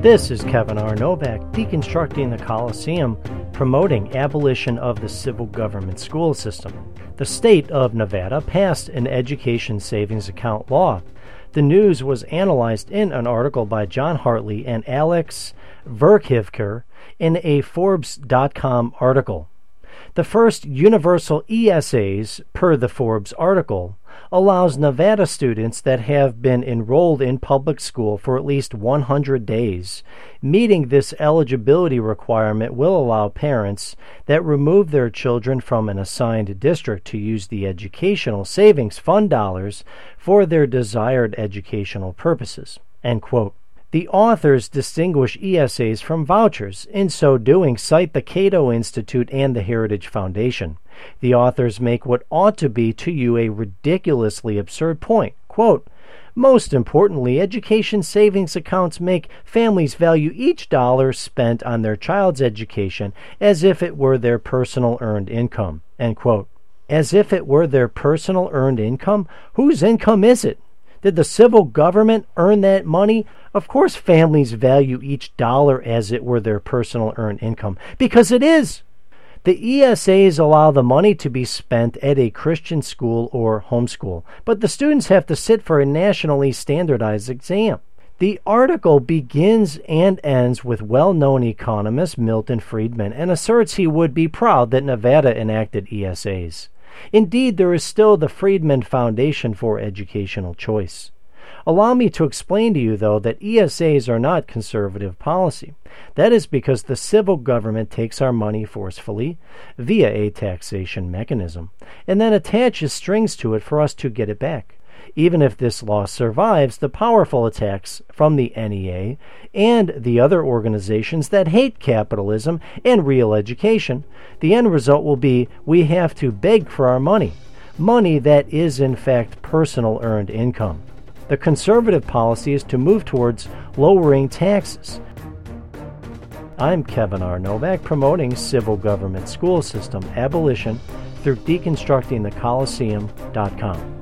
This is Kevin R. Novak, Deconstructing the Coliseum, promoting abolition of the civil government school system. The state of Nevada passed an education savings account law. The news was analyzed in an article by John Hartley and Alex Verkivker in a Forbes.com article. The first universal ESAs, per the Forbes article, allows Nevada students that have been enrolled in public school for at least 100 days. Meeting this eligibility requirement will allow parents that remove their children from an assigned district to use the educational savings fund dollars for their desired educational purposes. End quote. The authors distinguish ESAs from vouchers. In so doing, cite the Cato Institute and the Heritage Foundation. The authors make what ought to be to you a ridiculously absurd point. Quote, most importantly, education savings accounts make families value each dollar spent on their child's education as if it were their personal earned income. End quote. As if it were their personal earned income? Whose income is it? Did the civil government earn that money? Of course families value each dollar as it were their personal earned income, because it is. The ESAs allow the money to be spent at a Christian school or homeschool, but the students have to sit for a nationally standardized exam. The article begins and ends with well-known economist Milton Friedman and asserts he would be proud that Nevada enacted ESAs. Indeed, there is still the Friedman Foundation for Educational Choice. Allow me to explain to you, though, that ESAs are not conservative policy. That is because the civil government takes our money forcefully via a taxation mechanism and then attaches strings to it for us to get it back. Even if this law survives the powerful attacks from the NEA and the other organizations that hate capitalism and real education, the end result will be we have to beg for our money that is in fact personal earned income. The conservative policy is to move towards lowering taxes. I'm Kevin R. Novak, promoting civil government school system abolition through deconstructingthecoliseum.com.